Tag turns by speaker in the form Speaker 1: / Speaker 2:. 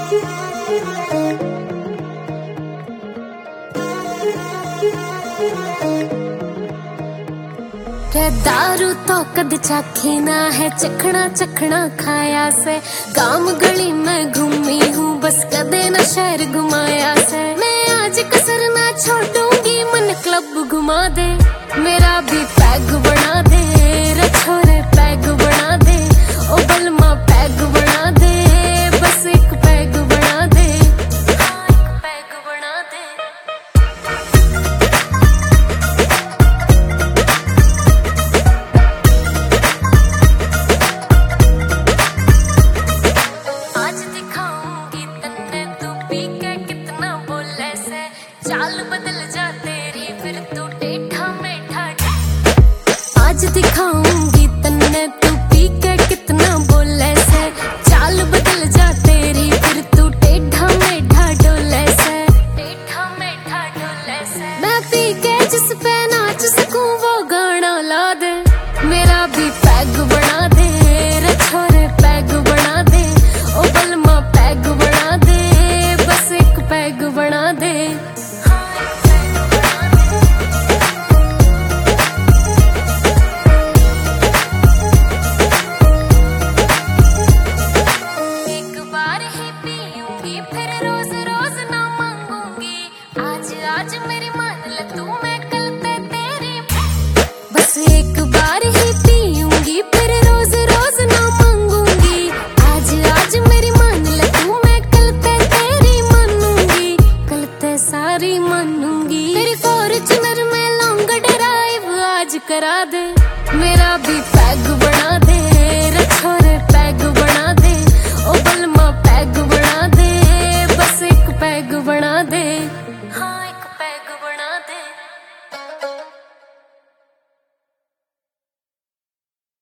Speaker 1: दारू तो कद चाखी ना है, चखना चखना खाया से। गांव गली में घूमी हूँ, बस कदे न शहर घुमाया से। मैं आज कसर ना छोड़ूंगी, मन क्लब घुमा दे, मेरा भी पैग बना दे। रे छोरे पैग बना दे, ओ बलमा पैग बना दे, बस एक